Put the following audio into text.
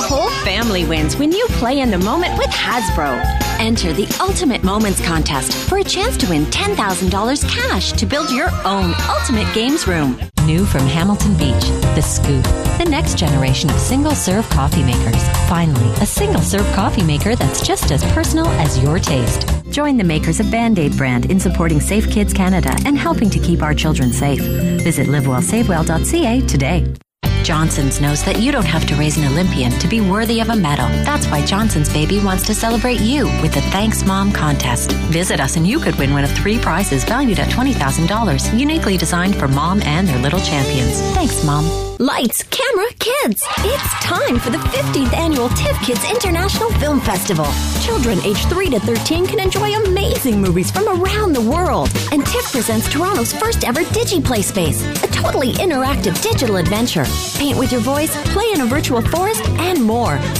whole family wins when you play in the moment with Hasbro. Enter the Ultimate Moments Contest for a chance to win $10,000 cash to build your own Ultimate Games Room. New from Hamilton Beach, The Scoop, the next generation of single-serve coffee makers. Finally, a single-serve coffee maker that's just as personal as your taste. Join the makers of Band-Aid brand in supporting Safe Kids Canada and helping to keep our children safe. Visit livewellsavewell.ca today. Johnson's knows that you don't have to raise an Olympian to be worthy of a medal. That's why Johnson's Baby wants to celebrate you with the Thanks Mom contest. Visit us and you could win one of 3 prizes valued at $20,000, uniquely designed for mom and their little champions. Thanks, Mom. Lights, camera, kids. It's time for the 15th annual TIFF Kids International Film Festival. Children aged 3 to 13 can enjoy amazing movies from around the world. And TIFF presents Toronto's first ever DigiPlay Space, a totally interactive digital adventure. Paint with your voice, play in a virtual forest, and more.